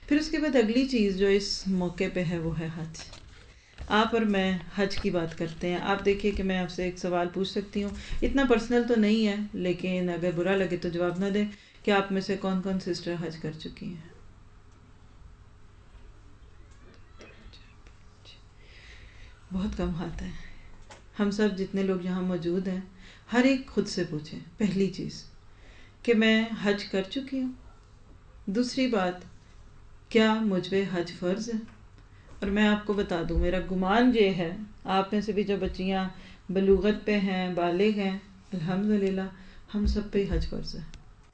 پھر اس کے بعد اگلی چیز جو اس موقع پہ ہے وہ ہے حج. آپ اور میں حج کی بات کرتے ہیں. آپ دیکھیے کہ میں آپ سے ایک سوال پوچھ سکتی ہوں, اتنا پرسنل تو نہیں ہے لیکن اگر برا لگے تو جواب نہ دیں, کہ آپ میں سے کون کون سسٹر حج کر چکی ہیں؟ بہت کم ہاتھ ہیں. ہم سب جتنے لوگ یہاں موجود ہیں, ہر ایک خود سے پوچھیں پہلی چیز کہ میں حج کر چکی ہوں. دوسری بات, کیا مجھ پہ حج فرض ہے؟ اور میں آپ کو بتا دوں, میرا گمان یہ ہے آپ میں سے بھی جو بچیاں بلوغت پہ ہیں, بالغ ہیں, الحمدللہ ہم سب پہ حج فرض ہے.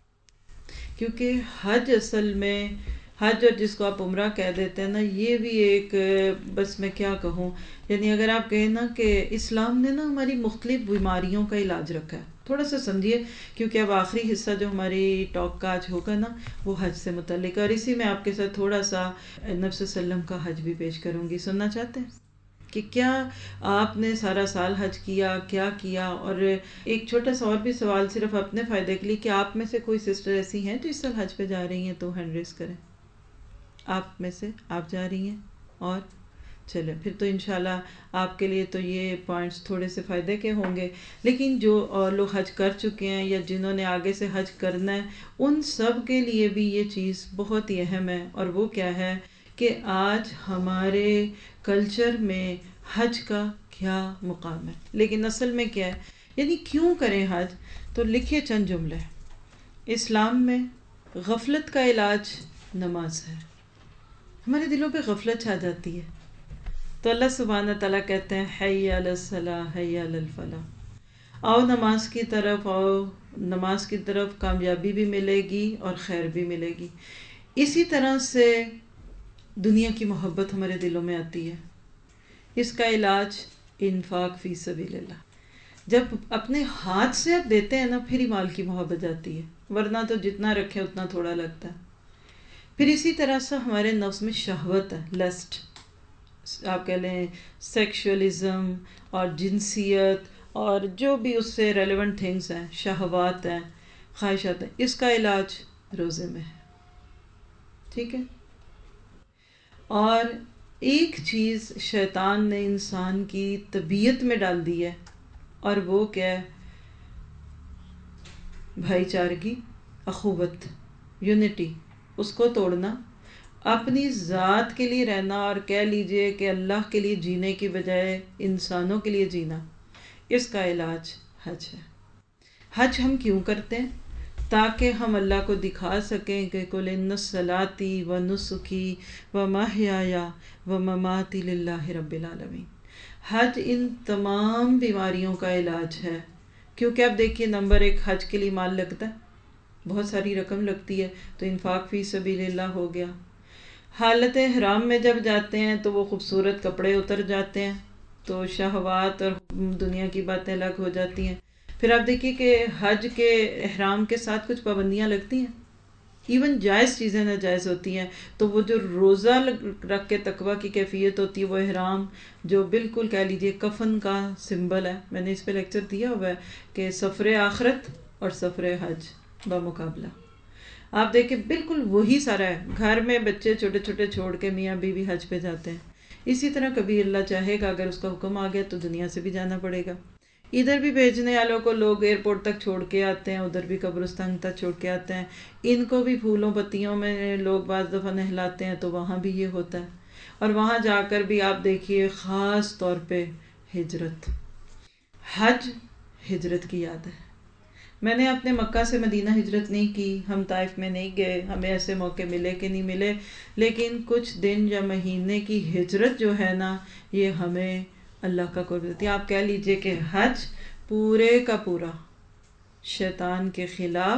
کیونکہ حج اصل میں, حج اور جس کو آپ عمرہ کہہ دیتے ہیں نا, یہ بھی ایک, بس میں کیا کہوں, یعنی اگر آپ کہیں نا کہ اسلام نے نا ہماری مختلف بیماریوں کا علاج رکھا ہے, تھوڑا سا سمجھیے, کیونکہ اب آخری حصہ جو ہماری ٹاک کا آج ہوگا نا وہ حج سے متعلق ہے, اور اسی میں آپ کے ساتھ تھوڑا سا نبی صلی اللہ علیہ وسلم کا حج بھی پیش کروں گی. سننا چاہتے ہیں کہ کیا آپ نے سارا سال حج کیا, کیا کیا؟ اور ایک چھوٹا سا اور بھی سوال صرف اپنے فائدے کے لیے, کہ آپ میں سے کوئی سسٹر ایسی ہیں جو اس سال حج پہ جا رہی ہیں تو ہینڈ ریز کریں. آپ میں سے آپ جا رہی ہیں؟ اور چلے پھر تو انشاءاللہ آپ کے لیے تو یہ پوائنٹس تھوڑے سے فائدے کے ہوں گے. لیکن جو اور لوگ حج کر چکے ہیں یا جنہوں نے آگے سے حج کرنا ہے, ان سب کے لیے بھی یہ چیز بہت ہی اہم ہے. اور وہ کیا ہے کہ آج ہمارے کلچر میں حج کا کیا مقام ہے, لیکن اصل میں کیا ہے, یعنی کیوں کریں حج؟ تو لکھیے چند جملے. اسلام میں غفلت کا علاج نماز ہے. ہمارے دلوں پہ غفلت چھا جاتی ہے تو اللہ سبحانہ تعالیٰ کہتے ہیں حی علی الصلاۃ حی علی الفلاح, آؤ نماز کی طرف آؤ, نماز کی طرف کامیابی بھی ملے گی اور خیر بھی ملے گی. اسی طرح سے دنیا کی محبت ہمارے دلوں میں آتی ہے. اس کا علاج انفاق فی سبیل اللہ. جب اپنے ہاتھ سے آپ دیتے ہیں نا, پھر ہی مال کی محبت جاتی ہے, ورنہ تو جتنا رکھے اتنا تھوڑا لگتا ہے. پھر اسی طرح سے ہمارے نفس میں شہوت ہے, لسٹ آپ کہہ لیں, سیکشولزم اور جنسیت اور جو بھی اس سے ریلیونٹ تھنگس ہیں, شہوات ہیں, خواہشات ہیں. اس کا علاج روزے میں ہے. ٹھیک ہے. اور ایک چیز شیطان نے انسان کی طبیعت میں ڈال دی ہے, اور وہ کیا ہے؟ بھائی چارگی, اخوت, یونٹی. اس کو توڑنا, اپنی ذات کے لیے رہنا, اور کہہ لیجئے کہ اللہ کے لیے جینے کی بجائے انسانوں کے لیے جینا. اس کا علاج حج ہے. حج ہم کیوں کرتے ہیں؟ تاکہ ہم اللہ کو دکھا سکیں کہ قل ان صلاتی و نسکی و محیای و مماتی للہ رب العالمین. حج ان تمام بیماریوں کا علاج ہے. کیونکہ اب دیکھیے, نمبر ایک, حج کے لیے مال لگتا ہے, بہت ساری رقم لگتی ہے, تو انفاق فی سبیل اللہ ہو گیا. حالت احرام میں جب جاتے ہیں تو وہ خوبصورت کپڑے اتر جاتے ہیں, تو شہوات اور دنیا کی باتیں الگ ہو جاتی ہیں. پھر آپ دیکھیے کہ حج کے احرام کے ساتھ کچھ پابندیاں لگتی ہیں, ایون جائز چیزیں ناجائز ہوتی ہیں. تو وہ جو روزہ رکھ کے تقوی کی کیفیت ہوتی ہے, وہ احرام جو بالکل کہہ لیجئے کفن کا سمبل ہے. میں نے اس پہ لیکچر دیا ہوا ہے کہ سفر آخرت اور سفر حج بمقابلہ. آپ دیکھیں بالکل وہی سارا ہے. گھر میں بچے چھوٹے چھوٹے چھوڑ کے میاں بیوی حج پہ جاتے ہیں. اسی طرح کبھی اللہ چاہے گا, اگر اس کا حکم آ گیا تو دنیا سے بھی جانا پڑے گا. ادھر بھی بھیجنے والوں کو لوگ ایئرپورٹ تک چھوڑ کے آتے ہیں, ادھر بھی قبرستان تک چھوڑ کے آتے ہیں. ان کو بھی پھولوں پتیوں میں لوگ بعض دفعہ نہلاتے ہیں, تو وہاں بھی یہ ہوتا ہے. اور وہاں جا کر بھی آپ دیکھیے خاص طور پہ ہجرت. حج ہجرت کی یاد ہے. میں نے اپنے مکہ سے مدینہ ہجرت نہیں کی, ہم طائف میں نہیں گئے, ہمیں ایسے موقع ملے کہ نہیں ملے, لیکن کچھ دن یا مہینے کی ہجرت جو ہے نا, یہ ہمیں اللہ کا قرب دیتی ہے. آپ کہہ لیجئے کہ حج پورے کا پورا شیطان کے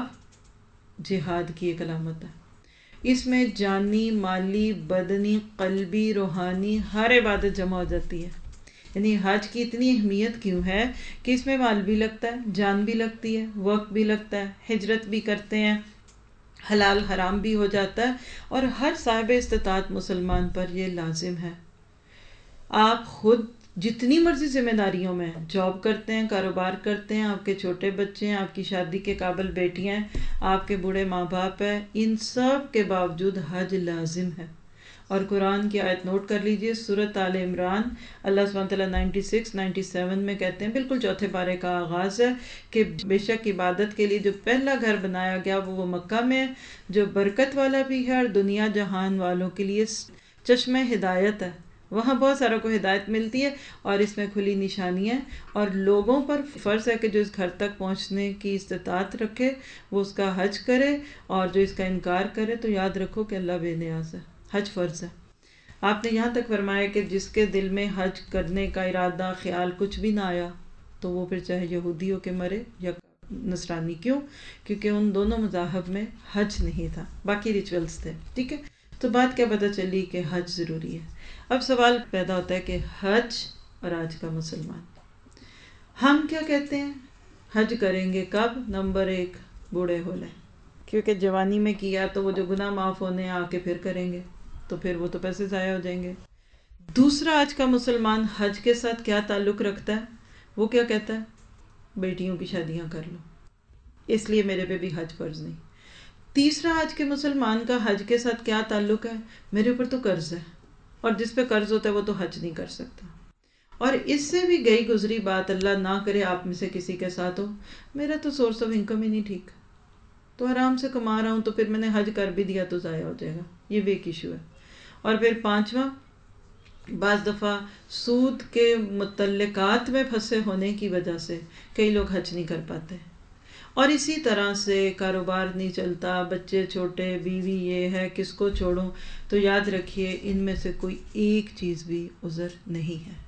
خلاف جہاد کی ایک علامت ہے. اس میں جانی, مالی, بدنی, قلبی, روحانی ہر عبادت جمع ہو جاتی ہے. یعنی حج کی اتنی اہمیت کیوں ہے کہ اس میں مال بھی لگتا ہے, جان بھی لگتی ہے, وقت بھی لگتا ہے, ہجرت بھی کرتے ہیں, حلال حرام بھی ہو جاتا ہے, اور ہر صاحب استطاعت مسلمان پر یہ لازم ہے. آپ خود جتنی مرضی ذمہ داریوں میں ہیں، جاب کرتے ہیں، کاروبار کرتے ہیں، آپ کے چھوٹے بچے ہیں، آپ کی شادی کے قابل بیٹیاں ہیں، آپ کے بوڑھے ماں باپ ہیں، ان سب کے باوجود حج لازم ہے۔ اور قرآن کی آیت نوٹ کر لیجئے، سورۃ آل عمران، اللہ سبحانہ وتعالیٰ 96 97 میں کہتے ہیں، بالکل چوتھے پارے کا آغاز ہے کہ بے شک عبادت کے لیے جو پہلا گھر بنایا گیا وہ مکہ میں ہے، جو برکت والا بھی ہے اور دنیا جہان والوں کے لیے چشمہ ہدایت ہے۔ وہاں بہت ساروں کو ہدایت ملتی ہے اور اس میں کھلی نشانی ہے، اور لوگوں پر فرض ہے کہ جو اس گھر تک پہنچنے کی استطاعت رکھے وہ اس کا حج کرے، اور جو اس کا انکار کرے تو یاد رکھو کہ اللہ بے نیاز ہے۔ حج فرض ہے۔ آپ نے یہاں تک فرمایا کہ جس کے دل میں حج کرنے کا ارادہ خیال کچھ بھی نہ آیا تو وہ پھر چاہے یہودی ہو کے مرے یا نصرانی، کیوں؟ کیونکہ ان دونوں مذاہب میں حج نہیں تھا، باقی ریچولز تھے، ٹھیک ہے؟ تو بات کیا پتہ چلی کہ حج ضروری ہے۔ اب سوال پیدا ہوتا ہے کہ حج اور آج کا مسلمان، ہم کیا کہتے ہیں؟ حج کریں گے کب؟ نمبر 1، بوڑھے ہو لیں، کیونکہ جوانی میں کیا تو وہ جو گناہ معاف ہونے آ کے پھر کریں گے تو پھر وہ تو پیسے ضائع ہو جائیں گے۔ دوسرا، آج کا مسلمان حج کے ساتھ کیا تعلق رکھتا ہے؟ وہ کیا کہتا ہے؟ بیٹیوں کی شادیاں کر لو، اس لیے میرے پہ بھی حج فرض نہیں۔ تیسرا، آج کے مسلمان کا حج کے ساتھ کیا تعلق ہے؟ میرے اوپر تو قرض ہے، اور جس پہ قرض ہوتا ہے وہ تو حج نہیں کر سکتا۔ اور اس سے بھی گئی گزری بات، اللہ نہ کرے آپ میں سے کسی کے ساتھ ہو، میرا تو سورس آف انکم ہی نہیں ٹھیک، تو آرام سے کما رہا ہوں تو پھر میں نے حج کر بھی دیا تو ضائع ہو جائے گا، یہ بھی ایک ایشو ہے۔ اور پھر پانچواں، بعض دفعہ سود کے متعلقات میں پھنسے ہونے کی وجہ سے کئی لوگ حج نہیں کر پاتے، اور اسی طرح سے کاروبار نہیں چلتا، بچے چھوٹے، بیوی یہ ہے، کس کو چھوڑوں؟ تو یاد رکھیے ان میں سے کوئی ایک چیز بھی عذر نہیں ہے۔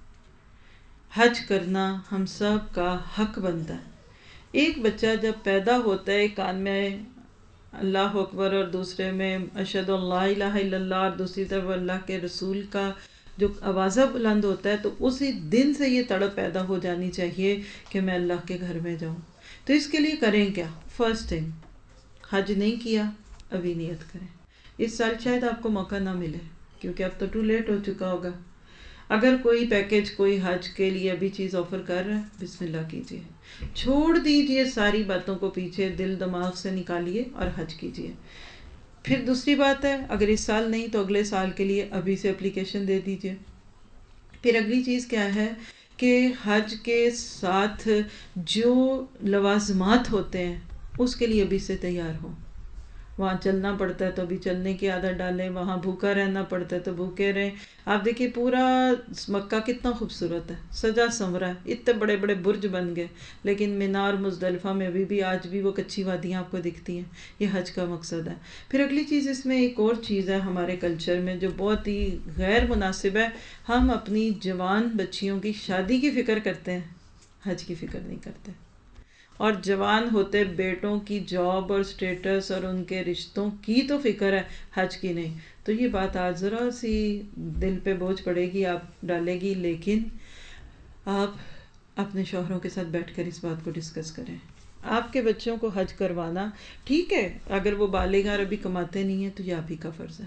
حج کرنا ہم سب کا حق بنتا ہے۔ ایک بچہ جب پیدا ہوتا ہے، ایک کان میں اللہ اکبر اور دوسرے میں اشہد ان لا الہ الا اللہ اور دوسری طرف اللہ کے رسول کا جو آوازہ بلند ہوتا ہے، تو اسی دن سے یہ تڑپ پیدا ہو جانی چاہیے کہ میں اللہ کے گھر میں جاؤں۔ تو اس کے لیے کریں کیا؟ فرسٹ تھنگ، حج نہیں کیا ابھی نیت کریں۔ اس سال شاید آپ کو موقع نہ ملے کیونکہ اب تو ٹو لیٹ ہو چکا ہوگا۔ اگر کوئی پیکج، کوئی حج کے لیے ابھی چیز آفر کر رہا ہے، بسم اللہ کیجئے، چھوڑ دیجئے ساری باتوں کو پیچھے، دل دماغ سے نکالیے اور حج کیجئے۔ پھر دوسری بات ہے، اگر اس سال نہیں تو اگلے سال کے لیے ابھی سے اپلیکیشن دے دیجئے۔ پھر اگلی چیز کیا ہے کہ حج کے ساتھ جو لوازمات ہوتے ہیں اس کے لیے ابھی سے تیار ہوں۔ وہاں چلنا پڑتا ہے تو ابھی چلنے کی عادت ڈالیں، وہاں بھوکا رہنا پڑتا ہے تو بھوکے رہیں۔ آپ دیکھیے پورا مکہ کتنا خوبصورت ہے، سجا سنورا ہے، اتنے بڑے بڑے برج بن گئے، لیکن مینا اور مزدلفہ میں ابھی بھی آج بھی وہ کچی وادیاں آپ کو دکھتی ہیں۔ یہ حج کا مقصد ہے۔ پھر اگلی چیز، اس میں ایک اور چیز ہے ہمارے کلچر میں جو بہت ہی غیر مناسب ہے، ہم اپنی جوان بچیوں کی شادی کی فکر کرتے ہیں، حج کی فکر نہیں کرتے، اور جوان ہوتے بیٹوں کی جاب اور سٹیٹس اور ان کے رشتوں کی تو فکر ہے، حج کی نہیں۔ تو یہ بات آج ذرا سی دل پہ بوجھ پڑے گی، آپ ڈالے گی، لیکن آپ اپنے شوہروں کے ساتھ بیٹھ کر اس بات کو ڈسکس کریں۔ آپ کے بچوں کو حج کروانا ٹھیک ہے، اگر وہ بالغ اور ابھی کماتے نہیں ہیں تو یہ آپ ہی کا فرض ہے،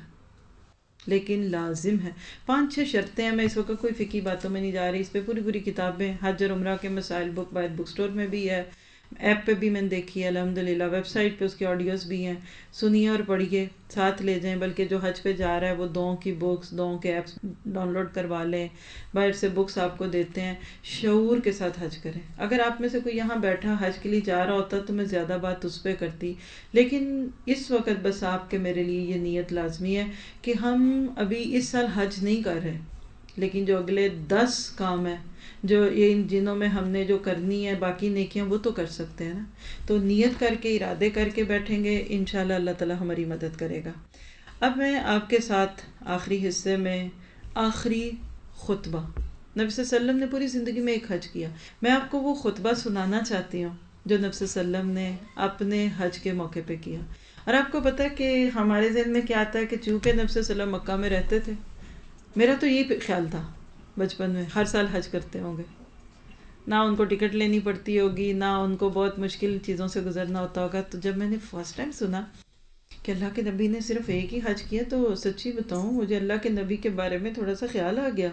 لیکن لازم ہے۔ 5-6 شرطیں ہیں، میں اس وقت کوئی فقہی باتوں میں نہیں جا رہی، اس پہ پوری پوری کتابیں، حج اور عمرہ کے مسائل بک باہر بک سٹور میں بھی ہے، ایپ پہ بھی میں نے دیکھی ہے الحمدللہ، ویب سائٹ پہ اس کی آڈیوز بھی ہیں، سنیے اور پڑھیے، ساتھ لے جائیں، بلکہ جو حج پہ جا رہا ہے وہ دعاؤں کی بکس، دعاؤں کے ایپس ڈاؤن لوڈ کروا لیں، باہر سے بکس آپ کو دیتے ہیں، شعور کے ساتھ حج کریں۔ اگر آپ میں سے کوئی یہاں بیٹھا حج کے لیے جا رہا ہوتا تو میں زیادہ بات اس پہ کرتی، لیکن اس وقت بس آپ کے میرے لیے یہ نیت لازمی ہے کہ ہم ابھی اس سال حج نہیں کر رہے، لیکن جو اگلے 10 کام ہیں جو ان دنوں میں ہم نے جو کرنی ہے، باقی نیکیاں وہ تو کر سکتے ہیں نا۔ تو نیت کر کے، ارادے کر کے بیٹھیں گے، انشاءاللہ اللہ تعالی ہماری مدد کرے گا۔ اب میں آپ کے ساتھ آخری حصے میں آخری خطبہ، نبی صلی اللہ علیہ وسلم نے پوری زندگی میں ایک حج کیا، میں آپ کو وہ خطبہ سنانا چاہتی ہوں جو نبی صلی اللہ علیہ وسلم نے اپنے حج کے موقع پہ کیا۔ اور آپ کو پتہ ہے کہ ہمارے ذہن میں کیا آتا ہے کہ چونکہ نبی صلی اللہ علیہ وسلم مکہ میں رہتے تھے، میرا تو یہ خیال تھا بچپن میں ہر سال حج کرتے ہوں گے، نہ ان کو ٹکٹ لینی پڑتی ہوگی، نہ ان کو بہت مشکل چیزوں سے گزرنا ہوتا ہوگا۔ تو جب میں نے فرسٹ ٹائم سنا کہ اللہ کے نبی نے صرف ایک ہی حج کیا، تو سچی بتاؤں مجھے اللہ کے نبی کے بارے میں تھوڑا سا خیال آ گیا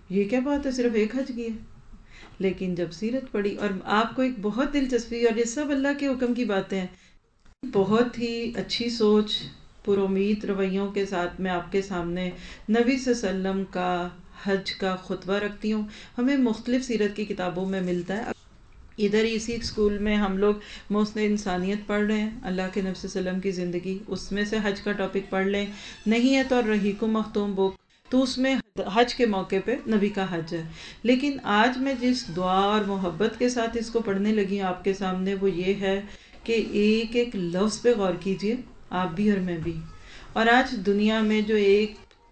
یہ کیا بات ہے، صرف ایک حج کی ہے؟ لیکن جب سیرت پڑھی، اور آپ کو ایک بہت دلچسپی، اور یہ سب اللہ کے حکم کی باتیں ہیں، بہت ہی اچھی سوچ، پر امید رویوں کے ساتھ میں آپ کے سامنے نبی صلی اللہ علیہ وسلم کا حج کا خطبہ رکھتی ہوں۔ ہمیں مختلف سیرت کی کتابوں میں ملتا ہے، ادھر اسی اسکول میں ہم لوگ محسن انسانیت پڑھ رہے ہیں، اللہ کے نبی صلی اللہ علیہ وسلم کی زندگی، اس میں سے حج کا ٹاپک پڑھ لیں، نہیں ہے تو رحیق و مختوم بک، تو اس میں حج کے موقع پہ نبی کا حج ہے۔ لیکن آج میں جس دعا اور محبت کے ساتھ اس کو پڑھنے لگی ہوں آپ کے سامنے، وہ یہ ہے کہ ایک ایک لفظ پہ غور کیجئے، آپ بھی اور میں بھی۔ اور آج دنیا میں جو ایک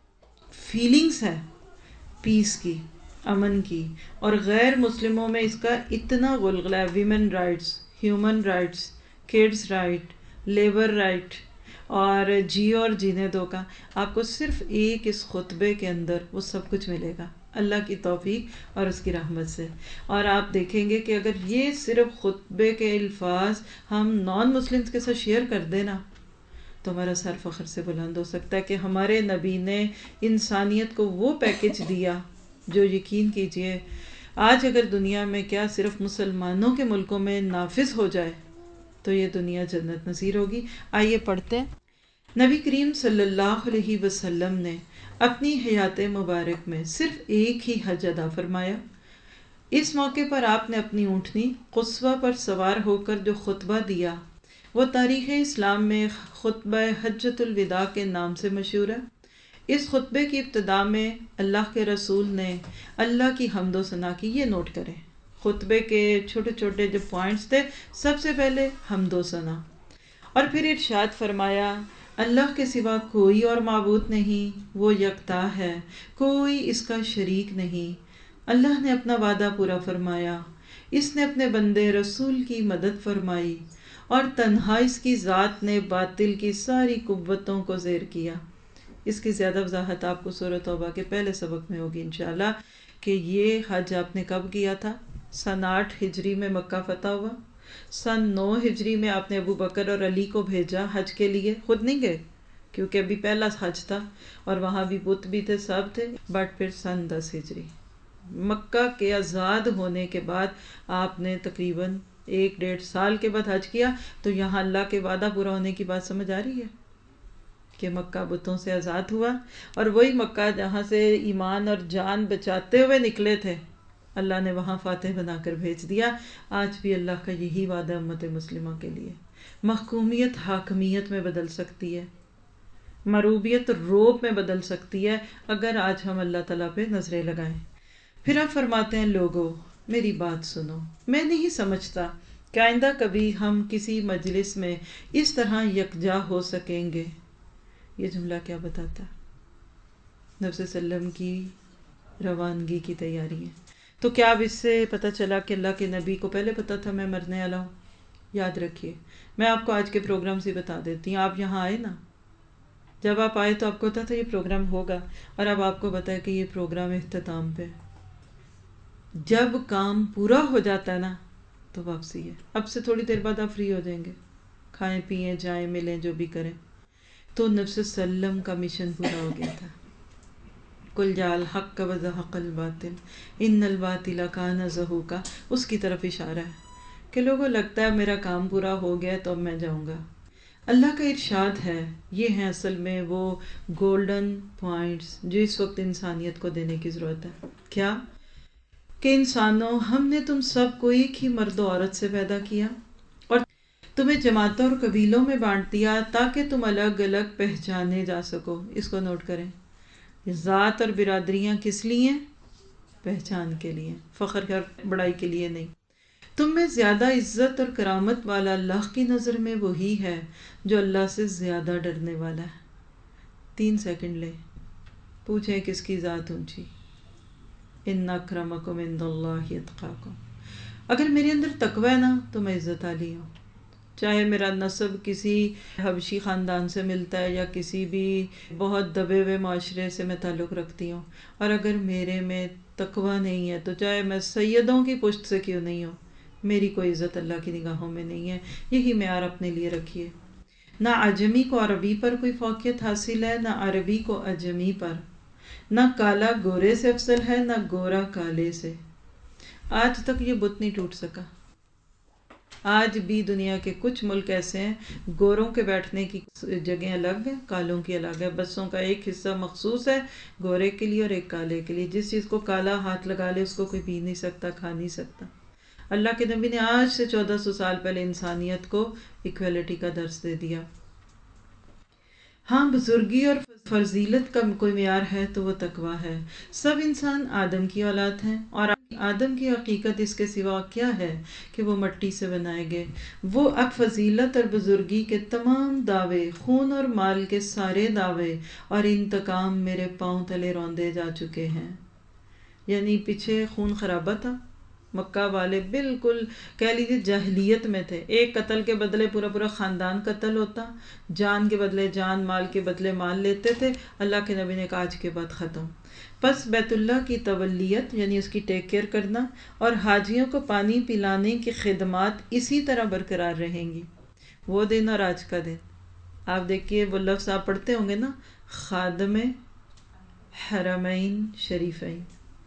فیلنگز ہے پیس کی، امن کی، اور غیر مسلموں میں اس کا اتنا غلغلہ ہے، women rights, human rights, kids right, labour right, اور جیو اور جینے دو کا، آپ کو صرف ایک اس خطبے کے اندر وہ سب کچھ ملے گا، اللہ کی توفیق اور اس کی رحمت سے۔ اور آپ دیکھیں گے کہ اگر یہ صرف خطبے کے الفاظ ہم نان مسلمز کے ساتھ شیئر کر دینا تو ہمارا سر فخر سے بلند ہو سکتا ہے کہ ہمارے نبی نے انسانیت کو وہ پیکج دیا جو یقین کیجئے آج اگر دنیا میں کیا صرف مسلمانوں کے ملکوں میں نافذ ہو جائے تو یہ دنیا جنت نصیر ہوگی۔ آئیے پڑھتے ہیں۔ نبی کریم صلی اللہ علیہ وسلم نے اپنی حیات مبارک میں صرف ایک ہی حج ادا فرمایا۔ اس موقع پر آپ نے اپنی اونٹنی قصوہ پر سوار ہو کر جو خطبہ دیا وہ تاریخ اسلام میں خطبہ حجۃ الوداع کے نام سے مشہور ہے۔ اس خطبے کی ابتدا میں اللہ کے رسول نے اللہ کی حمد و ثنا کی، یہ نوٹ کریں، خطبے کے چھوٹے چھوٹے جو پوائنٹس تھے، سب سے پہلے حمد و ثنا، اور پھر ارشاد فرمایا اللہ کے سوا کوئی اور معبود نہیں، وہ یکتا ہے، کوئی اس کا شریک نہیں۔ اللہ نے اپنا وعدہ پورا فرمایا، اس نے اپنے بندے رسول کی مدد فرمائی، اور تنہا اس کی ذات نے باطل کی ساری قوتوں کو زیر کیا۔ اس کی زیادہ وضاحت آپ کو سورۃ توبہ کے پہلے سبق میں ہوگی انشاءاللہ، کہ یہ حج آپ نے کب کیا تھا؟ سن 8 ہجری میں مکہ فتح ہوا، سن 9 ہجری میں آپ نے ابو بکر اور علی کو بھیجا حج کے لیے، خود نہیں گئے کیونکہ ابھی پہلا حج تھا اور وہاں بھی بت بھی تھے، سب تھے، بٹ پھر سن 10 ہجری مکہ کے آزاد ہونے کے بعد آپ نے تقریباً 1.5 سال کے بعد حج کیا۔ تو یہاں اللہ کے وعدہ پورا ہونے کی بات سمجھ آ رہی ہے کہ مکہ بتوں سے آزاد ہوا، اور وہی مکہ جہاں سے ایمان اور جان بچاتے ہوئے نکلے تھے، اللہ نے وہاں فاتح بنا کر بھیج دیا۔ آج بھی اللہ کا یہی وعدہ امت مسلمہ کے لیے، محکومیت حاکمیت میں بدل سکتی ہے، مروبیت روب میں بدل سکتی ہے اگر آج ہم اللہ تعالیٰ پہ نظریں لگائیں۔ پھر آپ فرماتے ہیں لوگوں میری بات سنو، میں نہیں سمجھتا کہ آئندہ کبھی ہم کسی مجلس میں اس طرح یکجا ہو سکیں گے۔ یہ جملہ کیا بتاتا ہے؟ نبی صلی اللہ علیہ وسلم کی روانگی کی تیاری ہے۔ تو کیا اب اس سے پتہ چلا کہ اللہ کے نبی کو پہلے پتہ تھا میں مرنے والا ہوں؟ یاد رکھیے، میں آپ کو آج کے پروگرام سے بتا دیتی ہوں، آپ یہاں آئے نا، جب آپ آئے تو آپ کو پتا تھا یہ پروگرام ہوگا، اور اب آپ کو پتا ہے کہ یہ پروگرام اختتام پہ، جب کام پورا ہو جاتا ہے نا تو واپسی ہے۔ اب سے تھوڑی دیر بعد آپ فری ہو جائیں گے، کھائیں پئیں جائیں ملیں جو بھی کریں۔ تو نبی صلی اللہ علیہ وسلم کا مشن پورا ہو گیا تھا۔ قل جاء الحق وزهق الباطل ان الباطل کان زہوقا، اس کی طرف اشارہ ہے کہ لوگوں لگتا ہے میرا کام پورا ہو گیا تو اب میں جاؤں گا۔ اللہ کا ارشاد ہے، یہ ہیں اصل میں وہ گولڈن پوائنٹس جو اس وقت انسانیت کو دینے کی ضرورت ہے۔ کیا؟ کہ انسانوں، ہم نے تم سب کو ایک ہی مرد و عورت سے پیدا کیا اور تمہیں جماعتوں اور قبیلوں میں بانٹ دیا تاکہ تم الگ الگ پہچانے جا سکو۔ اس کو نوٹ کریں، ذات اور برادریاں کس لیے؟ پہچان کے لیے، فخر اور بڑائی کے لیے نہیں۔ تم میں زیادہ عزت اور کرامت والا اللہ کی نظر میں وہی ہے جو اللہ سے زیادہ ڈرنے والا ہے۔ 3 سیکنڈ لیں، پوچھیں کس کی ذات اونچی؟ ان اکرمکم عند اللہ اتقاکم۔ اگر میرے اندر تقوی ہے نا تو میں عزت عالی ہوں، چاہے میرا نسب کسی حبشی خاندان سے ملتا ہے یا کسی بھی بہت دبے ہوئے معاشرے سے میں تعلق رکھتی ہوں، اور اگر میرے میں تقوی نہیں ہے تو چاہے میں سیدوں کی پشت سے کیوں نہیں ہوں، میری کوئی عزت اللہ کی نگاہوں میں نہیں ہے۔ یہی معیار اپنے لیے رکھیے۔ نہ عجمی کو عربی پر کوئی فوقیت حاصل ہے، نہ عربی کو عجمی پر۔ نہ کالا گورے سے افضل ہے، نہ گورا کالے سے۔ آج تک یہ بت نہیں ٹوٹ سکا۔ آج بھی دنیا کے کچھ ملک ایسے ہیں، گوروں کے بیٹھنے کی جگہیں الگ ہیں، کالوں کی الگ ہے۔ بسوں کا ایک حصہ مخصوص ہے گورے کے لیے اور ایک کالے کے لیے۔ جس چیز کو کالا ہاتھ لگا لے اس کو کوئی پی نہیں سکتا، کھا نہیں سکتا۔ اللہ کے نبی نے آج سے 1400 سال پہلے انسانیت کو ایکویلٹی کا درس دے دیا۔ ہاں، بزرگی اور فضیلت کا کوئی معیار ہے تو وہ تقویٰ ہے۔ سب انسان آدم کی اولاد ہیں، اور آدم کی حقیقت اس کے سوا کیا ہے کہ وہ مٹی سے بنائے گئے۔ وہ اب فضیلت اور بزرگی کے تمام دعوے، خون اور مال کے سارے دعوے اور انتقام میرے پاؤں تلے روندے جا چکے ہیں۔ یعنی پیچھے خون خرابہ تھا، مکہ والے بالکل کہہ لیجیے جاہلیت میں تھے۔ ایک قتل کے بدلے پورا پورا خاندان قتل ہوتا، جان کے بدلے جان، مال کے بدلے مال لیتے تھے۔ اللہ کے نبی نے کہا آج کے بعد ختم۔ پس بیت اللہ کی تولیت یعنی اس کی ٹیک کیئر کرنا اور حاجیوں کو پانی پلانے کی خدمات اسی طرح برقرار رہیں گی۔ وہ دن اور آج کا دن آپ دیکھیے، وہ لفظ آپ پڑھتے ہوں گے نا، خادم حرمین شریفین،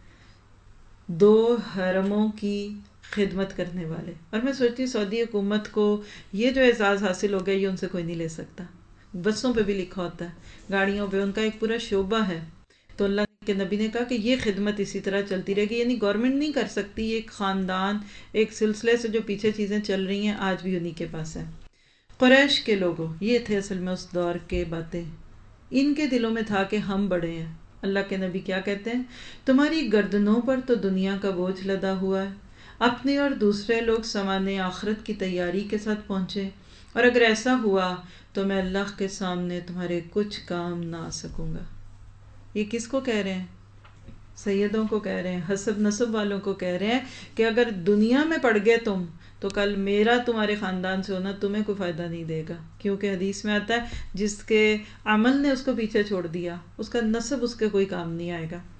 دو حرموں کی خدمت کرنے والے۔ اور میں سوچتی ہوں سعودی حکومت کو یہ جو اعزاز حاصل ہو گیا یہ ان سے کوئی نہیں لے سکتا۔ بسوں پہ بھی لکھا ہوتا ہے، گاڑیوں پہ ان کا ایک پورا شعبہ ہے۔ تو اللہ کے نبی نے کہا کہ یہ خدمت اسی طرح چلتی رہے گی، یعنی گورنمنٹ نہیں کر سکتی، یہ ایک خاندان، ایک سلسلے سے جو پیچھے چیزیں چل رہی ہیں آج بھی انہی کے پاس ہے۔ قریش کے لوگوں، یہ تھے اصل میں اس دور کے باتیں، ان کے دلوں میں تھا کہ ہم بڑے ہیں۔ اللہ کے نبی کیا کہتے ہیں؟ تمہاری گردنوں پر تو دنیا کا بوجھ لدا ہوا ہے، اپنے اور دوسرے لوگ سامان آخرت کی تیاری کے ساتھ پہنچے، اور اگر ایسا ہوا تو میں اللہ کے سامنے تمہارے کچھ کام نہ آ سکوں گا۔ یہ کس کو کہہ رہے ہیں؟ سیدوں کو کہہ رہے ہیں، حسب نسب والوں کو کہہ رہے ہیں کہ اگر دنیا میں پڑ گئے تم تو کل میرا تمہارے خاندان سے ہونا تمہیں کوئی فائدہ نہیں دے گا، کیونکہ حدیث میں آتا ہے جس کے عمل نے اس کو پیچھے چھوڑ دیا اس کا نسب اس کے کوئی کام نہیں آئے گا۔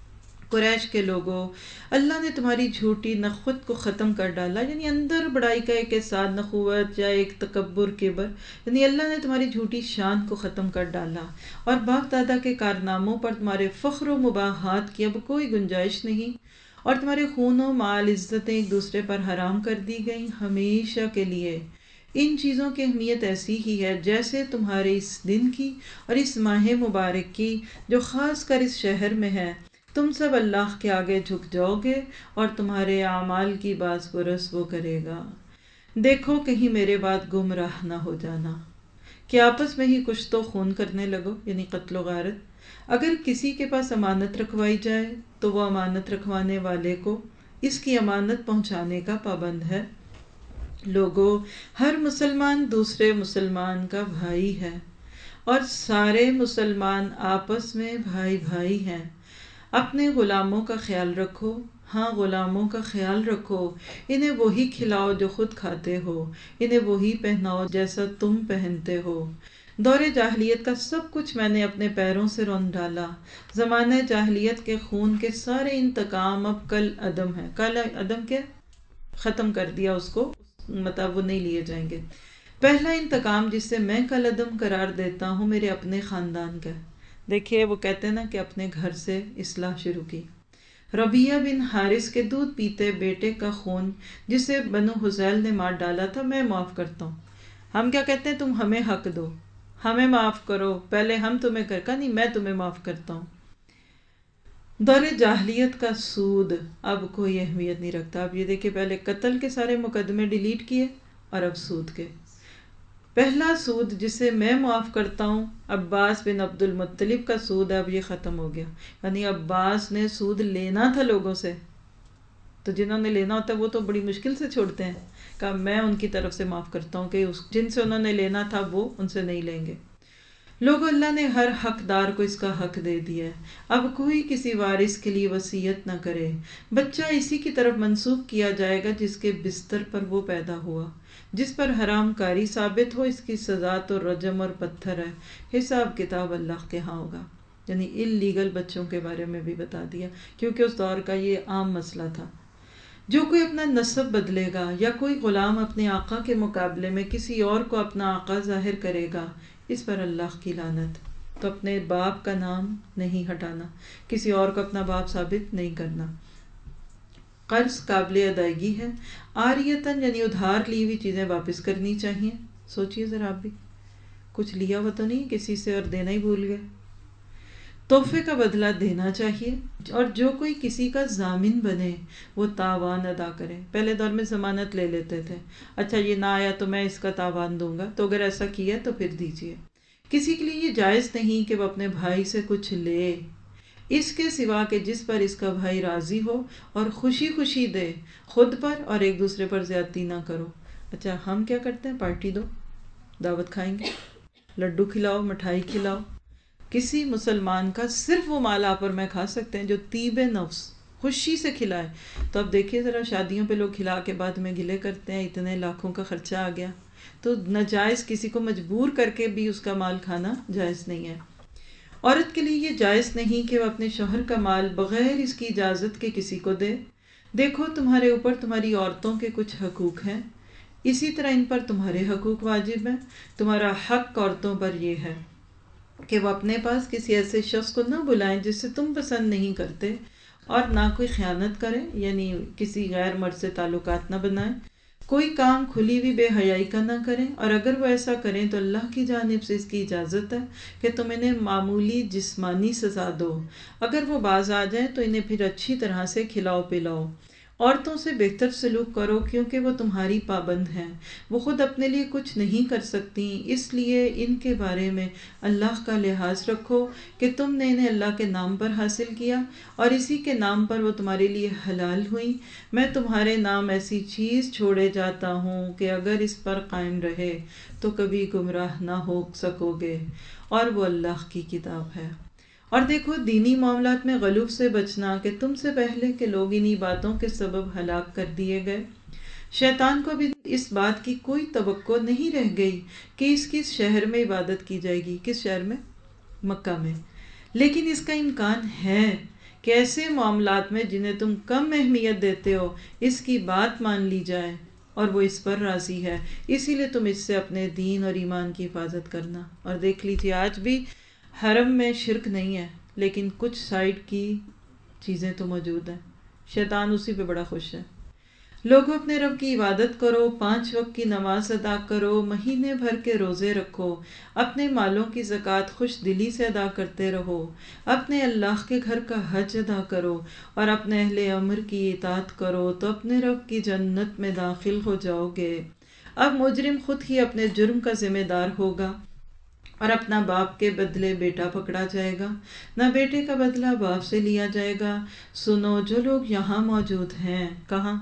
قریش کے لوگوں، اللہ نے تمہاری جھوٹی نخوت کو ختم کر ڈالا، یعنی اندر بڑائی کا ایک احساس، نخوت یا ایک تکبر، کبر، یعنی اللہ نے تمہاری جھوٹی شان کو ختم کر ڈالا، اور باپ دادا کے کارناموں پر تمہارے فخر و مباحات کی اب کوئی گنجائش نہیں، اور تمہارے خون و مال، عزتیں ایک دوسرے پر حرام کر دی گئیں ہمیشہ کے لیے۔ ان چیزوں کی اہمیت ایسی ہی ہے جیسے تمہارے اس دن کی اور اس ماہ مبارک کی جو خاص کر اس شہر میں ہے۔ تم سب اللہ کے آگے جھک جاؤ گے اور تمہارے اعمال کی باز پرس وہ کرے گا۔ دیکھو کہیں میرے بعد گمراہ نہ ہو جانا کہ آپس میں ہی کچھ تو خون کرنے لگو، یعنی قتل و غارت۔ اگر کسی کے پاس امانت رکھوائی جائے تو وہ امانت رکھوانے والے کو اس کی امانت پہنچانے کا پابند ہے۔ لوگوں، ہر مسلمان دوسرے مسلمان کا بھائی ہے اور سارے مسلمان آپس میں بھائی بھائی ہیں۔ اپنے غلاموں کا خیال رکھو، ہاں غلاموں کا خیال رکھو، انہیں وہی کھلاؤ جو خود کھاتے ہو، انہیں وہی پہناؤ جیسا تم پہنتے ہو۔ دور جاہلیت کا سب کچھ میں نے اپنے پیروں سے رون ڈالا۔ زمانہ جاہلیت کے خون کے سارے انتقام اب کل عدم ہے۔ کل عدم کیا؟ ختم کر دیا اس کو، مطلب وہ نہیں لیے جائیں گے۔ پہلا انتقام جس سے میں کل عدم قرار دیتا ہوں میرے اپنے خاندان کا۔ دیکھیے وہ کہتے ہیں نا کہ اپنے گھر سے اصلاح شروع کی۔ ربیہ بن حارث کے دودھ پیتے بیٹے کا خون جسے بنو حذیل نے مار ڈالا تھا میں معاف کرتا ہوں۔ ہم کیا کہتے ہیں؟ تم ہمیں حق دو، ہمیں معاف کرو، پہلے ہم تمہیں کرکا نہیں، میں تمہیں معاف کرتا ہوں۔ دور جاہلیت کا سود اب کوئی اہمیت نہیں رکھتا۔ اب یہ دیکھیں، پہلے قتل کے سارے مقدمے ڈیلیٹ کیے اور اب سود کے۔ پہلا سود جسے میں معاف کرتا ہوں عباس بن عبد المطلب کا سود، اب یہ ختم ہو گیا۔ یعنی عباس نے سود لینا تھا لوگوں سے، تو جنہوں نے لینا ہوتا ہے وہ تو بڑی مشکل سے چھوڑتے ہیں، کہا میں ان کی طرف سے معاف کرتا ہوں کہ جن سے انہوں نے لینا تھا وہ ان سے نہیں لیں گے۔ لوگوں، اللہ نے ہر حقدار کو اس کا حق دے دیا ہے۔ اب کوئی کسی وارث کے لیے وصیت نہ کرے، بچہ اسی کی طرف منسوب کیا جائے گا جس کے بستر پر وہ پیدا ہوا۔ جس پر حرام کاری ثابت ہو اس کی سزا تو رجم اور پتھر ہے، حساب کتاب اللہ کے ہاں ہوگا۔ یعنی اللیگل بچوں کے بارے میں بھی بتا دیا، کیونکہ اس دور کا یہ عام مسئلہ تھا۔ جو کوئی اپنا نسب بدلے گا یا کوئی غلام اپنے آقا کے مقابلے میں کسی اور کو اپنا آقا ظاہر کرے گا، اس پر اللہ کی لعنت۔ تو اپنے باپ کا نام نہیں ہٹانا، کسی اور کو اپنا باپ ثابت نہیں کرنا۔ قرض قابل ادائیگی ہے، عاریتاً یعنی ادھار لی ہوئی چیزیں واپس کرنی چاہیے۔ سوچئے ذرا آپ بھی، کچھ لیا ہوا تو نہیں کسی سے اور دینا ہی بھول گئے۔ تحفے کا بدلہ دینا چاہیے، اور جو کوئی کسی کا ضامن بنے وہ تاوان ادا کرے۔ پہلے دور میں ضمانت لے لیتے تھے، اچھا یہ نہ آیا تو میں اس کا تاوان دوں گا، تو اگر ایسا کیا تو پھر دیجیے۔ کسی کے لیے یہ جائز نہیں کہ وہ اپنے بھائی سے کچھ لے اس کے سوا کہ جس پر اس کا بھائی راضی ہو اور خوشی خوشی دے، خود پر اور ایک دوسرے پر زیادتی نہ کرو۔ اچھا ہم کیا کرتے ہیں، پارٹی دو، دعوت کھائیں گے، لڈو کھلاؤ، مٹھائی کھلاؤ۔ کسی مسلمان کا صرف وہ مال آپ اور میں کھا سکتے ہیں جو طیب نفس خوشی سے کھلائے۔ تو اب دیکھیے ذرا، شادیوں پہ لوگ کھلا کے بعد میں گلے کرتے ہیں اتنے لاکھوں کا خرچہ آ گیا۔ تو ناجائز کسی کو مجبور کر کے بھی اس کا مال کھانا جائز نہیں ہے۔ عورت کے لیے یہ جائز نہیں کہ وہ اپنے شوہر کا مال بغیر اس کی اجازت کے کسی کو دے۔ دیکھو تمہارے اوپر تمہاری عورتوں کے کچھ حقوق ہیں، اسی طرح ان پر تمہارے حقوق واجب ہیں۔ تمہارا حق عورتوں پر یہ ہے کہ وہ اپنے پاس کسی ایسے شخص کو نہ بلائیں جس سے تم پسند نہیں کرتے، اور نہ کوئی خیانت کریں، یعنی کسی غیر مرد سے تعلقات نہ بنائیں، کوئی کام کھلی ہوئی بے حیائی کا نہ کریں، اور اگر وہ ایسا کریں تو اللہ کی جانب سے اس کی اجازت ہے کہ تم انہیں معمولی جسمانی سزا دو۔ اگر وہ باز آ جائیں تو انہیں پھر اچھی طرح سے کھلاؤ پلاؤ۔ عورتوں سے بہتر سلوک کرو کیونکہ وہ تمہاری پابند ہیں، وہ خود اپنے لیے کچھ نہیں کر سکتی، اس لیے ان کے بارے میں اللہ کا لحاظ رکھو کہ تم نے انہیں اللہ کے نام پر حاصل کیا اور اسی کے نام پر وہ تمہارے لیے حلال ہوئیں۔ میں تمہارے نام ایسی چیز چھوڑے جاتا ہوں کہ اگر اس پر قائم رہے تو کبھی گمراہ نہ ہو سکو گے، اور وہ اللہ کی کتاب ہے۔ اور دیکھو دینی معاملات میں غلو سے بچنا کہ تم سے پہلے کے لوگ انہی باتوں کے سبب ہلاک کر دیے گئے۔ شیطان کو بھی اس بات کی کوئی توقع نہیں رہ گئی کہ اس کس شہر میں عبادت کی جائے گی، کس شہر میں، مکہ میں، لیکن اس کا امکان ہے کہ ایسے معاملات میں جنہیں تم کم اہمیت دیتے ہو اس کی بات مان لی جائے اور وہ اس پر راضی ہے، اسی لیے تم اس سے اپنے دین اور ایمان کی حفاظت کرنا۔ اور دیکھ لیجیے آج بھی حرم میں شرک نہیں ہے، لیکن کچھ سائڈ کی چیزیں تو موجود ہیں، شیطان اسی پہ بڑا خوش ہے۔ لوگوں اپنے رب کی عبادت کرو، 5 وقت کی نماز ادا کرو، مہینے بھر کے روزے رکھو، اپنے مالوں کی زکوٰۃ خوش دلی سے ادا کرتے رہو، اپنے اللہ کے گھر کا حج ادا کرو اور اپنے اہل امر کی اطاعت کرو تو اپنے رب کی جنت میں داخل ہو جاؤ گے۔ اب مجرم خود ہی اپنے جرم کا ذمہ دار ہوگا، اور اپنا باپ کے بدلے بیٹا پکڑا جائے گا، نہ بیٹے کا بدلہ باپ سے لیا جائے گا۔ سنو جو لوگ یہاں موجود ہیں، کہاں؟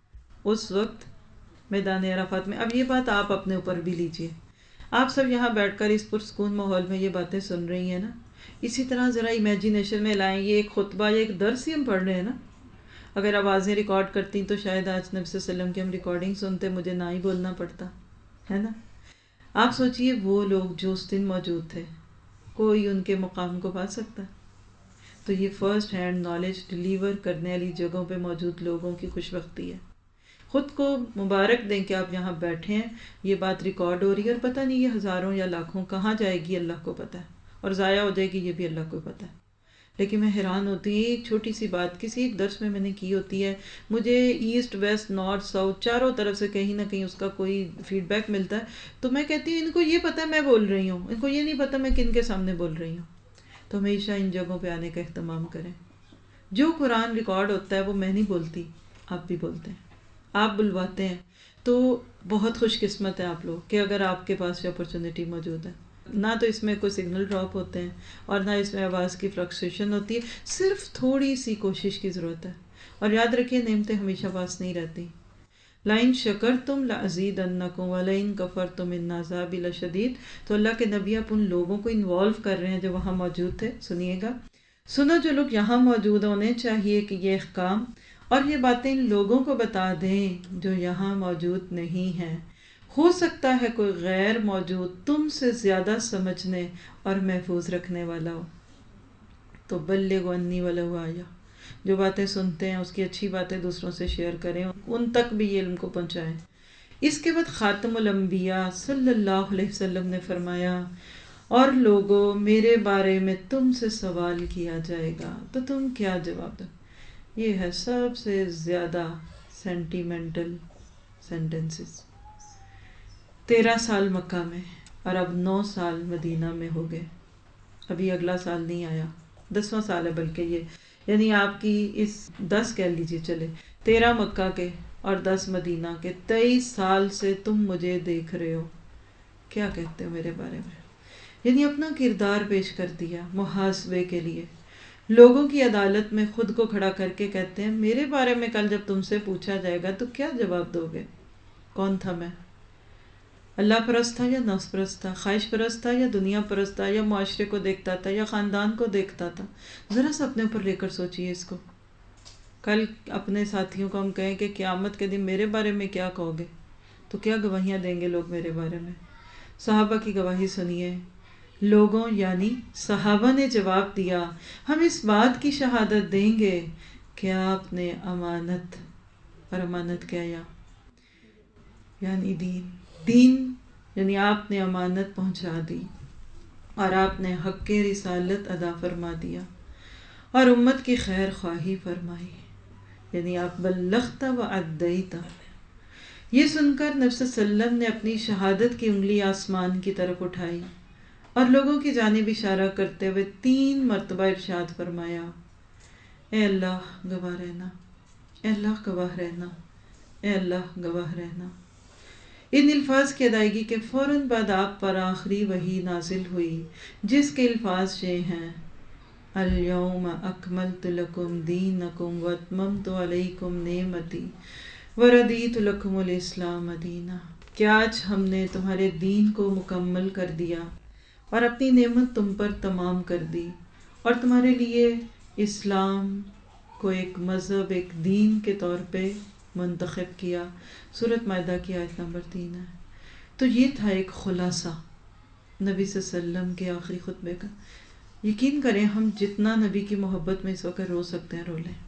اس وقت میدان عرفات میں۔ اب یہ بات آپ اپنے اوپر بھی لیجئے، آپ سب یہاں بیٹھ کر اس پرسکون ماحول میں یہ باتیں سن رہی ہیں نا، اسی طرح ذرا امیجینیشن میں لائیں، یہ ایک خطبہ یا ایک درس ہی ہم پڑھ رہے ہیں نا۔ اگر آوازیں ریکارڈ کرتی تو شاید آج نبی صلی اللہ علیہ وسلم کی ہم ریکارڈنگ سنتے، مجھے نہ ہی بولنا پڑتا ہے نا۔ آپ سوچئے وہ لوگ جو اس دن موجود تھے، کوئی ان کے مقام کو پا سکتا؟ تو یہ فرسٹ ہینڈ نالج ڈیلیور کرنے والی جگہوں پہ موجود لوگوں کی خوش بختی ہے۔ خود کو مبارک دیں کہ آپ یہاں بیٹھے ہیں، یہ بات ریکارڈ ہو رہی ہے، اور پتہ نہیں یہ ہزاروں یا لاکھوں کہاں جائے گی اللہ کو پتہ ہے، اور ضائع ہو جائے گی یہ بھی اللہ کو پتہ ہے۔ لیکن میں حیران ہوتی ہوں، ایک چھوٹی سی بات کسی ایک درس میں نے کی ہوتی ہے، مجھے ایسٹ ویسٹ نارتھ ساؤتھ چاروں طرف سے کہیں نہ کہیں اس کا کوئی فیڈ بیک ملتا ہے، تو میں کہتی ہوں ان کو یہ پتہ ہے میں بول رہی ہوں، ان کو یہ نہیں پتہ میں کن کے سامنے بول رہی ہوں۔ تو ہمیشہ ان جگہوں پہ آنے کا اہتمام کریں۔ جو قرآن ریکارڈ ہوتا ہے وہ میں نہیں بولتی، آپ بھی بولتے ہیں، آپ بلواتے ہیں، تو بہت خوش قسمت ہے آپ لوگ کہ اگر آپ کے پاس یہ اپرچونٹی موجود ہے۔ نہ تو اس میں کوئی سگنل ڈراپ ہوتے ہیں اور نہ اس میں آواز کی فلکچویشن ہوتی ہے، صرف تھوڑی سی کوشش کی ضرورت ہے۔ اور یاد رکھیے نعمتیں ہمیشہ پاس نہیں رہتی۔ لَإِن شَكَرْتُمْ لَأَزِيدَنَّكُمْ وَلَئِن كَفَرْتُمْ إِنَّ عَذَابِي لَشَدِيدٌ۔ تو اللہ کے نبی آپ ان لوگوں کو انوالو کر رہے ہیں جو وہاں موجود تھے، سنیے گا۔ سنو جو لوگ یہاں موجود ہیں انہیں چاہیے کہ یہ احکام اور یہ باتیں ان لوگوں کو بتا دیں جو یہاں موجود نہیں ہیں، ہو سکتا ہے کوئی غیر موجود تم سے زیادہ سمجھنے اور محفوظ رکھنے والا ہو۔ تو بلغوا عنی ولو آیہ، جو باتیں سنتے ہیں اس کی اچھی باتیں دوسروں سے شیئر کریں، ان تک بھی یہ علم کو پہنچائیں۔ اس کے بعد خاتم الانبیاء صلی اللہ علیہ وسلم نے فرمایا اور لوگوں میرے بارے میں تم سے سوال کیا جائے گا تو تم کیا جواب دو؟ یہ ہے سب سے زیادہ سینٹیمنٹل سینٹنسز۔ 13 سال مکہ میں اور اب 9 سال مدینہ میں ہو گئے، ابھی اگلا سال نہیں آیا، 10واں سال ہے بلکہ یہ، یعنی آپ کی اس 10 کہہ لیجیے چلے، 13 مکہ کے اور 10 مدینہ کے، 23 سال سے تم مجھے دیکھ رہے ہو، کیا کہتے ہو میرے بارے میں؟ یعنی اپنا کردار پیش کر دیا محاسبے کے لیے، لوگوں کی عدالت میں خود کو کھڑا کر کے کہتے ہیں میرے بارے میں کل جب تم سے پوچھا جائے گا تو کیا جواب دو گے؟ کون تھا میں؟ اللہ پرست تھا یا نفس پرست تھا؟ خواہش پرست تھا یا دنیا پرست تھا؟ یا معاشرے کو دیکھتا تھا یا خاندان کو دیکھتا تھا؟ ذرا سا اپنے اوپر لے کر سوچئے اس کو۔ کل اپنے ساتھیوں کو ہم کہیں کہ قیامت کے دن میرے بارے میں کیا کہو گے، تو کیا گواہیاں دیں گے لوگ میرے بارے میں؟ صحابہ کی گواہی سنیے، لوگوں یعنی صحابہ نے جواب دیا ہم اس بات کی شہادت دیں گے کہ آپ نے امانت، اور امانت کیا یعنی دین یعنی آپ نے امانت پہنچا دی اور آپ نے حق رسالت ادا فرما دیا اور امت کی خیر خواہی فرمائی، یعنی آپ بلغت و ادیت۔ یہ سن کر نبی صلی اللہ علیہ وسلم نے اپنی شہادت کی انگلی آسمان کی طرف اٹھائی اور لوگوں کی جانب اشارہ کرتے ہوئے 3 مرتبہ ارشاد فرمایا، اے اللہ گواہ رہنا، اے اللہ گواہ رہنا، اے اللہ گواہ رہنا۔ ان الفاظ کی ادائیگی کے فوراً بعد آپ پر آخری وحی نازل ہوئی جس کے الفاظ یہ ہیں، الیوم اکملت لکم دینکم واتممت علیکم نعمتی وردیت لکم الاسلام دینا، کہ آج ہم نے تمہارے دین کو مکمل کر دیا اور اپنی نعمت تم پر تمام کر دی اور تمہارے لیے اسلام کو ایک مذہب، ایک دین کے طور پہ منتخب کیا۔ سورۃ مائدہ کی آیت نمبر 3 ہے۔ تو یہ تھا ایک خلاصہ نبی صلی اللہ علیہ وسلم کے آخری خطبے کا۔ یقین کریں ہم جتنا نبی کی محبت میں اس وقت رو سکتے ہیں رو لیں،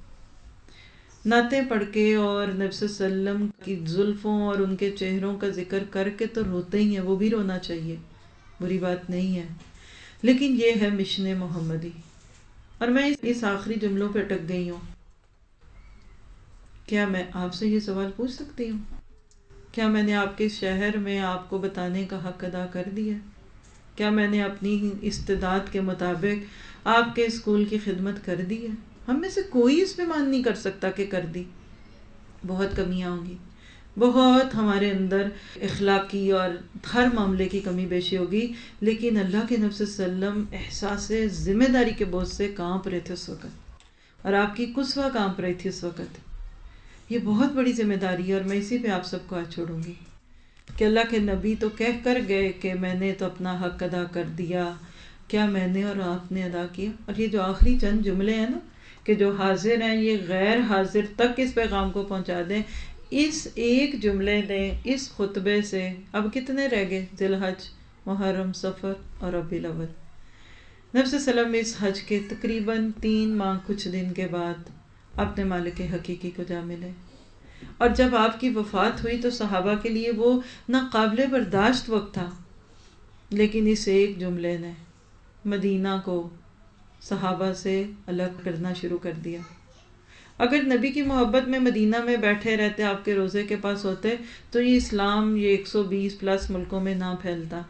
نعتیں پڑھ کے اور نبی صلی اللہ علیہ وسلم کی زلفوں اور ان کے چہروں کا ذکر کر کے تو روتے ہی ہیں، وہ بھی رونا چاہیے، بری بات نہیں ہے، لیکن یہ ہے مشن محمدی۔ اور میں اس آخری جملوں پہ اٹک گئی ہوں۔ کیا میں آپ سے یہ سوال پوچھ سکتی ہوں؟ کیا میں نے آپ کے شہر میں آپ کو بتانے کا حق ادا کر دیا؟ کیا میں نے اپنی استعداد کے مطابق آپ کے اسکول کی خدمت کر دی ہے؟ ہم میں سے کوئی اس پہ مان نہیں کر سکتا کہ کر دی، بہت کمیاں ہوں گی، بہت ہمارے اندر اخلاقی اور ہر معاملے کی کمی بیشی ہوگی، لیکن اللہ کے نبی صلی اللہ علیہ وسلم احساس ذمہ داری کے بوجھ سے کانپ رہے تھے اس وقت، اور آپ کی قصوہ کانپ رہی تھی اس وقت۔ یہ بہت بڑی ذمہ داری ہے، اور میں اسی پہ آپ سب کو آج چھوڑوں گی کہ اللہ کے نبی تو کہہ کر گئے کہ میں نے تو اپنا حق ادا کر دیا، کیا میں نے اور آپ نے ادا کیا؟ اور یہ جو آخری چند جملے ہیں نا کہ جو حاضر ہیں یہ غیر حاضر تک اس پیغام کو پہنچا دیں، اس ایک جملے نے اس خطبے سے اب کتنے رہ گئے؟ ذی الحج، محرم، صفر اور ربیع الاول۔ نبی صلی اللہ علیہ وسلم اس حج کے تقریباً 3 ماہ کچھ دن کے بعد اپنے مالک حقیقی کو جا ملے، اور جب آپ کی وفات ہوئی تو صحابہ کے لیے وہ ناقابل برداشت وقت تھا، لیکن اس ایک جملے نے مدینہ کو صحابہ سے الگ کرنا شروع کر دیا۔ اگر نبی کی محبت میں مدینہ میں بیٹھے رہتے، آپ کے روزے کے پاس ہوتے، تو یہ اسلام یہ 120 پلس ملکوں میں نہ پھیلتا۔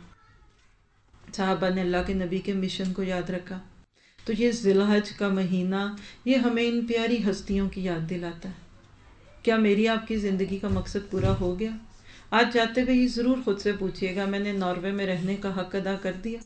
صحابہ نے اللہ کے نبی کے مشن کو یاد رکھا۔ تو یہ ذی الحج کا مہینہ یہ ہمیں ان پیاری ہستیوں کی یاد دلاتا ہے۔ کیا میری آپ کی زندگی کا مقصد پورا ہو گیا؟ آج جاتے ہوئے یہ ضرور خود سے پوچھیے گا، میں نے ناروے میں رہنے کا حق ادا کر دیا؟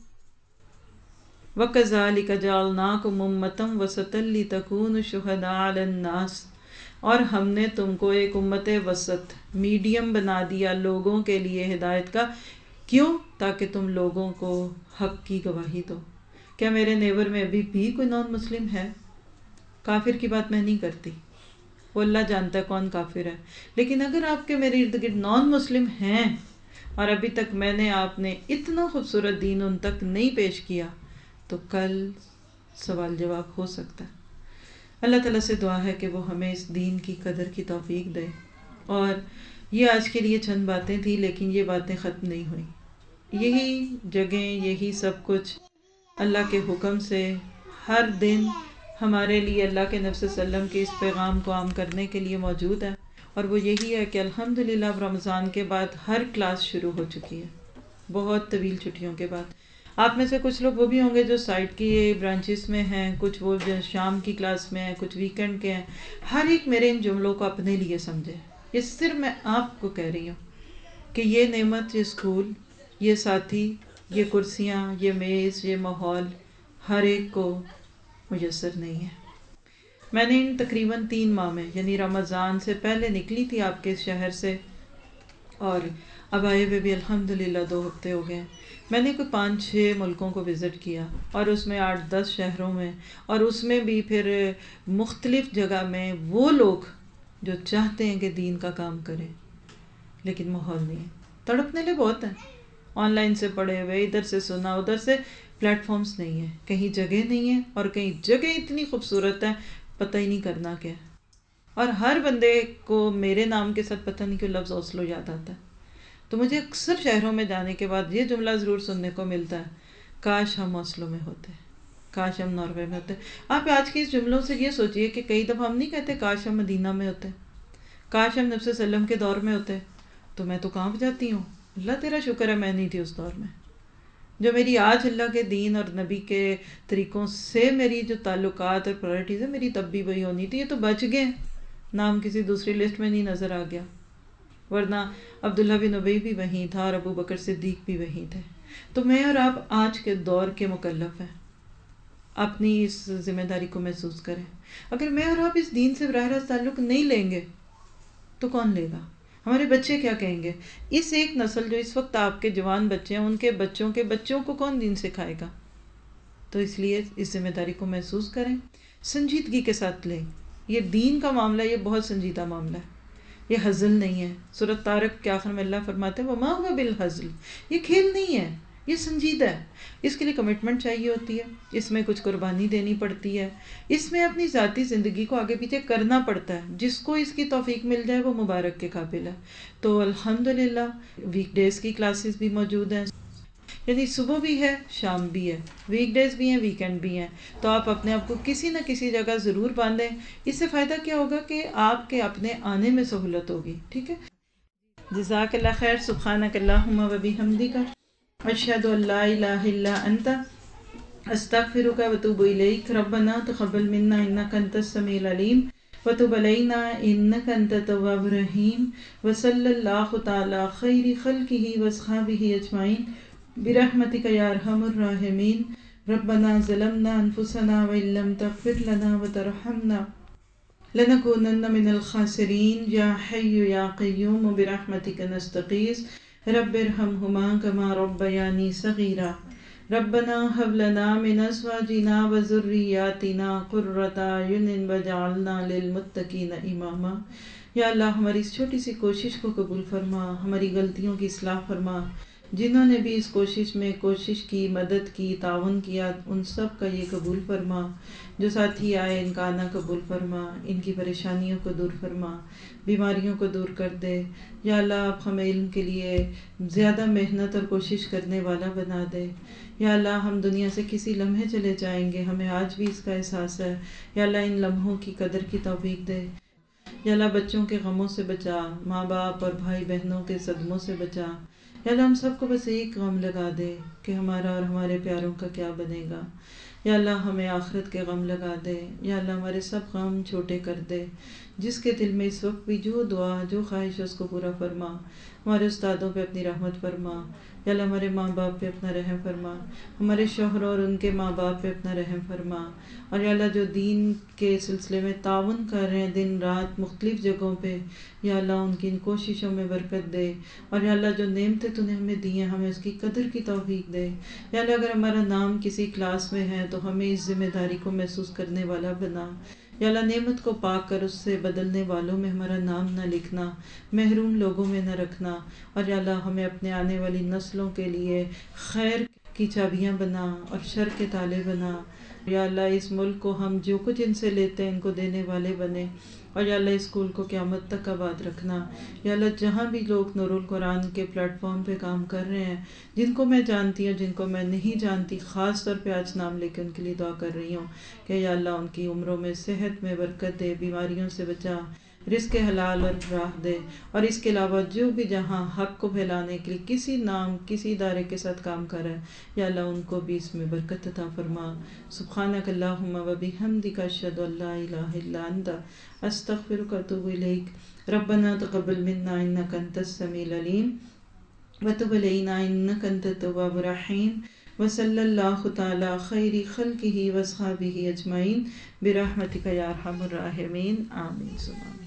وَكَذَلِكَ جَعَلْنَاكُمْ أُمَّةً وَسَطًا لِتَكُونُوا شُهَدَاءَ عَلَى النَّاسِ، اور ہم نے تم کو ایک امت وسط، میڈیم بنا دیا لوگوں کے لیے ہدایت کا۔ کیوں؟ تاکہ تم لوگوں کو حق کی گواہی دو۔ کیا میرے نیبر میں ابھی بھی کوئی نان مسلم ہے؟ کافر کی بات میں نہیں کرتی، وہ اللہ جانتا ہے کون کافر ہے، لیکن اگر آپ کے میرے ارد گرد نان مسلم ہیں اور ابھی تک میں نے آپ نے اتنا خوبصورت دین ان تک نہیں پیش کیا، تو کل سوال جواب ہو سکتا ہے۔ اللہ تعالیٰ سے دعا ہے کہ وہ ہمیں اس دین کی قدر کی توفیق دے۔ اور یہ آج کے لیے چند باتیں تھیں، لیکن یہ باتیں ختم نہیں ہوئیں، یہی جگہیں، یہی سب کچھ اللہ کے حکم سے ہر دن ہمارے لیے اللہ کے نبی صلی اللہ علیہ وسلم کے اس پیغام کو عام کرنے کے لیے موجود ہے، اور وہ یہی ہے کہ الحمدللہ اب رمضان کے بعد ہر کلاس شروع ہو چکی ہے، بہت طویل چھٹیوں کے بعد۔ آپ میں سے کچھ لوگ وہ بھی ہوں گے جو سائٹ کی برانچز میں ہیں، کچھ وہ جو شام کی کلاس میں ہیں، کچھ ویکنڈ کے ہیں۔ ہر ایک میرے ان جملوں کو اپنے لیے سمجھے، یہ صرف میں آپ کو کہہ رہی ہوں کہ یہ نعمت، یہ اسکول، یہ ساتھی، یہ کرسیاں، یہ میز، یہ ماحول ہر ایک کو میسر نہیں ہے۔ میں نے ان تقریباً 3 ماہ میں، یعنی رمضان سے پہلے نکلی تھی آپ کے شہر سے، اور اب آئے ہوئے بھی الحمدللہ 2 ہفتے ہو گئے۔ میں نے کوئی 5-6 ملکوں کو وزٹ کیا، اور اس میں 8-10 شہروں میں، اور اس میں بھی پھر مختلف جگہ میں وہ لوگ جو چاہتے ہیں کہ دین کا کام کریں، لیکن ماحول نہیں ہے۔ تڑپنے لے بہت ہیں، آن لائن سے پڑھے ہوئے، ادھر سے سنا، ادھر سے پلیٹ فارمز نہیں ہیں، کہیں جگہ نہیں ہے، اور کہیں جگہ اتنی خوبصورت ہے پتہ ہی نہیں کرنا کیا ہے۔ اور ہر بندے کو میرے نام کے ساتھ پتہ نہیں کیوں لفظ اوسلو یاد آتا ہے، تو مجھے اکثر شہروں میں جانے کے بعد یہ جملہ ضرور سننے کو ملتا ہے، کاش ہم اوسلو میں ہوتے، کاش ہم ناروے میں ہوتے۔ آپ آج کے اس جملوں سے یہ سوچئے کہ کئی دفعہ ہم نہیں کہتے کاش ہم مدینہ میں ہوتے، کاش ہم نبی صلی اللہ علیہ وسلم کے دور میں ہوتے، تو میں تو کانپ جاتی ہوں۔ اللہ تیرا شکر ہے میں نہیں تھی اس دور میں۔ جو میری آج اللہ کے دین اور نبی کے طریقوں سے میری جو تعلقات اور پرائرٹیز ہیں، میری تب بھی وہی ہونی تھی، یہ تو بچ گئے، نام کسی دوسری لسٹ میں نہیں نظر آ گیا، ورنہ عبداللہ بن ابی بھی وہیں تھا اور ابو بکر صدیق بھی وہیں تھے۔ تو میں اور آپ آج کے دور کے مکلف ہیں، اپنی اس ذمہ داری کو محسوس کریں۔ اگر میں اور آپ اس دین سے براہ راست تعلق نہیں لیں گے تو کون لے گا؟ ہمارے بچے کیا کہیں گے؟ اس ایک نسل جو اس وقت آپ کے جوان بچے ہیں، ان کے بچوں کو کون دین سکھائے گا؟ تو اس لیے اس ذمہ داری کو محسوس کریں، سنجیدگی کے ساتھ لیں۔ یہ دین کا معاملہ، یہ بہت سنجیدہ معاملہ ہے، یہ ہزل نہیں ہے۔ سورۃ طارق کے آخر میں اللہ فرماتے ہیں وَمَا هُوَ بِالْهَزْلِ، یہ کھیل نہیں ہے، یہ سنجیدہ ہے۔ اس کے لیے کمٹمنٹ چاہیے ہوتی ہے، اس میں کچھ قربانی دینی پڑتی ہے، اس میں اپنی ذاتی زندگی کو آگے پیچھے کرنا پڑتا ہے۔ جس کو اس کی توفیق مل جائے وہ مبارک کے قابل ہے۔ تو الحمدللہ ویک ڈیز کی کلاسز بھی موجود ہیں، یعنی صبح بھی ہے، شام بھی ہے، ویک ڈیز بھی ہیں، ویکینڈ بھی ہیں۔ تو آپ اپنے آپ کو کسی نہ کسی جگہ ضرور باندھیں۔ اس سے فائدہ کیا ہوگا کہ آپ کے اپنے آنے میں سہولت ہوگی، ٹھیک ہے؟ جزاک اللہ خیر۔ سبحانک اللہم و بحمدک، اشہد ان لا الہ الا انت، استغفرک و اتوب الیک۔ ربنا تقبل منا انک انت السمیع العلیم وتب علینا انک انت التواب الرحیم، وصلی اللہ تعالی خیر خلقہ واصحابہ اجمعین برحمتک یا ارحم الراحمین۔ ربنا ظلمنا انفسنا وان لم تغفر لنا وترحمنا لنکونن من الخاسرین۔ یا حی یا قیوم برحمتک نستغیث، رب ارحمہما کما ربیانی صغیرا۔ ربنا هب لنا من ازواجنا وذریاتنا قرۃ اعین واجعلنا للمتقین اماما۔ یا اللہ ہماری اس چھوٹی سی کوشش کو قبول فرما، ہماری غلطیوں کی اصلاح فرما۔ جنہوں نے بھی اس کوشش میں کوشش کی، مدد کی، تعاون کیا، ان سب کا یہ قبول فرما۔ جو ساتھی آئے ان کا آنا قبول فرما، ان کی پریشانیوں کو دور فرما، بیماریوں کو دور کر دے۔ یا اللہ آپ ہمیں علم کے لیے زیادہ محنت اور کوشش کرنے والا بنا دے۔ یا اللہ ہم دنیا سے کسی لمحے چلے جائیں گے، ہمیں آج بھی اس کا احساس ہے۔ یا اللہ ان لمحوں کی قدر کی توفیق دے۔ یا اللہ بچوں کے غموں سے بچا، ماں باپ اور بھائی بہنوں کے صدموں سے بچا۔ یا اللہ ہم سب کو بس ایک غم لگا دے کہ ہمارا اور ہمارے پیاروں کا کیا بنے گا۔ یا اللہ ہمیں آخرت کے غم لگا دے۔ یا اللہ ہمارے سب غم چھوٹے کر دے۔ جس کے دل میں اس وقت بھی جو دعا، جو خواہش ہے اس کو پورا فرما۔ ہمارے استادوں پہ اپنی رحمت فرما۔ یا اللہ ہمارے ماں باپ پہ اپنا رحم فرما، ہمارے شوہر اور ان کے ماں باپ پہ اپنا رحم فرما۔ اور یا اللہ جو دین کے سلسلے میں تعاون کر رہے ہیں دن رات مختلف جگہوں پہ، یا اللہ ان کی ان کوششوں میں برکت دے۔ اور یا اللہ جو نعمتیں تو نے ہمیں دی ہیں ہمیں اس کی قدر کی توفیق دے۔ یا اللہ اگر ہمارا نام کسی کلاس میں ہے تو ہمیں اس ذمہ داری کو محسوس کرنے والا بنا۔ یا اللہ نعمت کو پا کر اس سے بدلنے والوں میں ہمارا نام نہ لکھنا، محروم لوگوں میں نہ رکھنا۔ اور یا اللہ ہمیں اپنے آنے والی نسلوں کے لیے خیر کی چابیاں بنا اور شر کے تالے بنا۔ یا اللہ اس ملک کو ہم جو کچھ ان سے لیتے ہیں ان کو دینے والے بنے، اور یا اللہ اس اسکول کو قیامت تک آباد رکھنا۔ یا اللہ جہاں بھی لوگ نور القرآن کے پلیٹ فارم پہ کام کر رہے ہیں، جن کو میں جانتی ہوں، جن کو میں نہیں جانتی، خاص طور پہ آج نام لے کے ان کے لیے دعا کر رہی ہوں کہ یا اللہ ان کی عمروں میں صحت میں برکت دے، بیماریوں سے بچا، رزق حلال اور راہ دے، اور اس کے علاوہ جو بھی جہاں حق کو پھیلانے کے لیے کسی نام کسی ادارے کے ساتھ کام کر رہا ہے، یا اللہ ان کو بھی اس میں برکت عطا فرما۔ سبحانک اللہم و بحمدک، اشہد ان لا الہ الا انت، استغفرک و اتوب الیک۔ ربنا تقبل منا انک انت السمیع العلیم وتب علینا انک انت التواب الرحیم، وصلی اللہ تعالی خیر خلقہ واصحابہ اجمعین برحمتک یا ارحم الراحمین، آمین ثم آمین۔